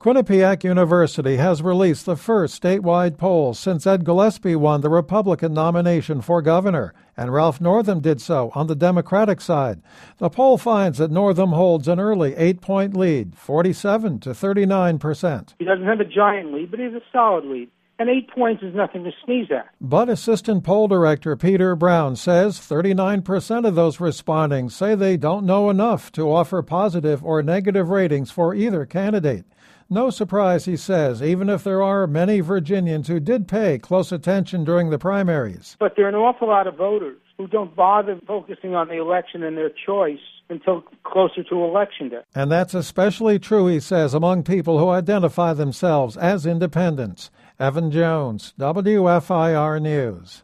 Quinnipiac University has released the first statewide poll since Ed Gillespie won the Republican nomination for governor, and Ralph Northam did so on the Democratic side. The poll finds that Northam holds an early 8-point lead, 47 to 39%. He doesn't have a giant lead, but he has a solid lead. And 8 points is nothing to sneeze at. But Assistant Poll Director Peter Brown says 39% of those responding say they don't know enough to offer positive or negative ratings for either candidate. No surprise, he says, even if there are many Virginians who did pay close attention during the primaries. But there are an awful lot of voters who don't bother focusing on the election and their choice until closer to Election Day. And that's especially true, he says, among people who identify themselves as independents. Evan Jones, WFIR News.